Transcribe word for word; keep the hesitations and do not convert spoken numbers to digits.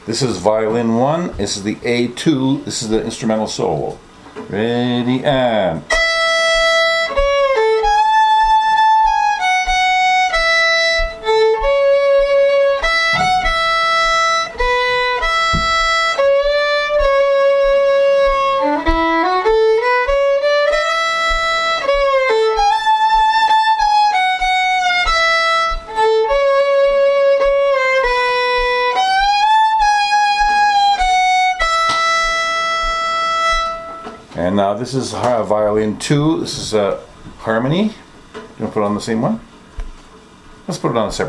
This is violin one. This is the A two. This is the instrumental solo. Ready and. And now this is uh, violin two. This is a uh, harmony. You want to put it on the same one? Let's put it on a separate.